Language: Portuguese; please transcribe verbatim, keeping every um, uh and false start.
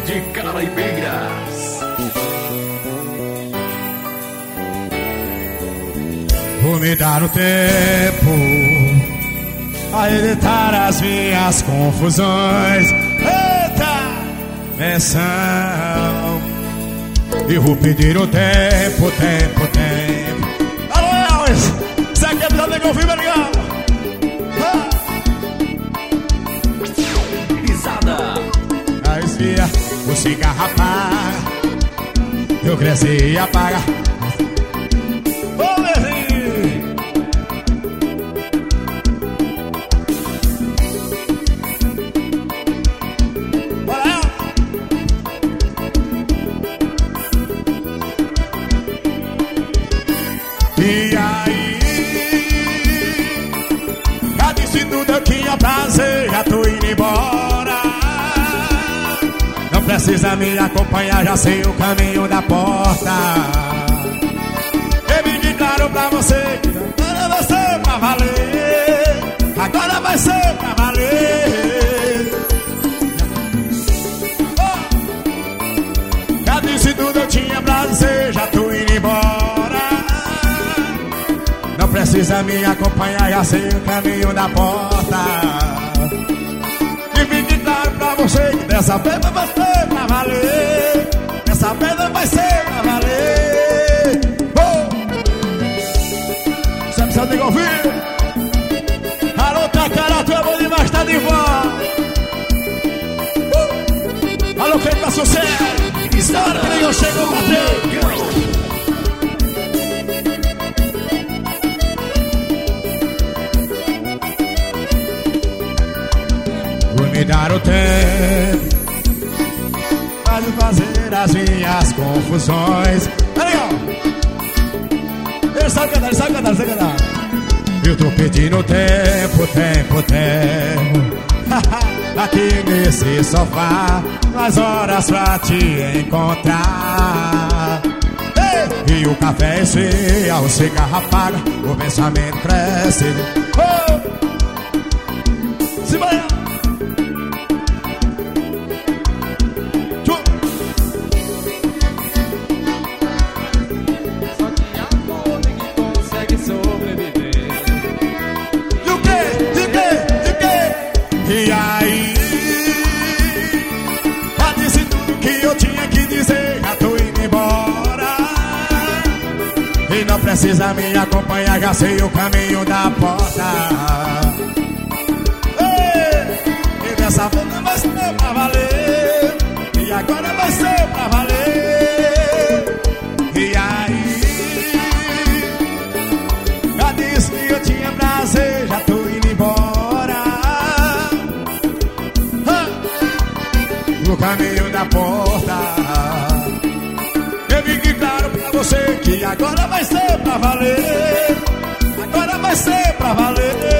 de Caraibeiras. Vou me dar o tempo a evitar as minhas confusões. Eita, menção. E vou pedir o tempo, tempo, tempo. Alô, Elvis, você aqui é do Negão Viva, legal? Pisada. A esfria, o cigarro apaga. Eu cresci e apaga. Ô, Lezinho. E aí, já disse tudo, eu tinha prazer, já tô indo embora. Não precisa me acompanhar, já sei o caminho da porta. Eu me declaro pra você, agora vai ser pra valer. Agora vai ser pra valer. Oh! Já disse tudo, eu tinha prazer, já tô indo embora. Não precisa me acompanhar, já sei o caminho da porta. E fique claro pra você que dessa vez vai ser pra valer. Dessa vez vai ser pra valer. Oh! Você precisa de ouvir? Alô, Tacará, tu é bom demais, tá de volta. Uh! Alô, quem tá sucesso? História que ninguém chegou a bater. Me dar o tempo para fazer as minhas confusões. Peraí, ó. Ele sabe cantar, ele sabe cantar, ele sabe cantar. Eu tô pedindo tempo, tempo, tempo aqui nesse sofá, as horas pra te encontrar. Ei! E o café esfria, o cigarro apaga, o pensamento cresce. Oh! Se vai. E aí, já disse tudo que eu tinha que dizer, já tô indo embora. E não precisa me acompanhar, já sei o caminho da porta. Ei, e dessa vez vai ser pra valer. E agora vai ser pra valer. E aí, já disse que eu tinha prazer, já tô indo embora. No caminho da porta, eu fique claro pra você que agora vai ser pra valer. Agora vai ser pra valer.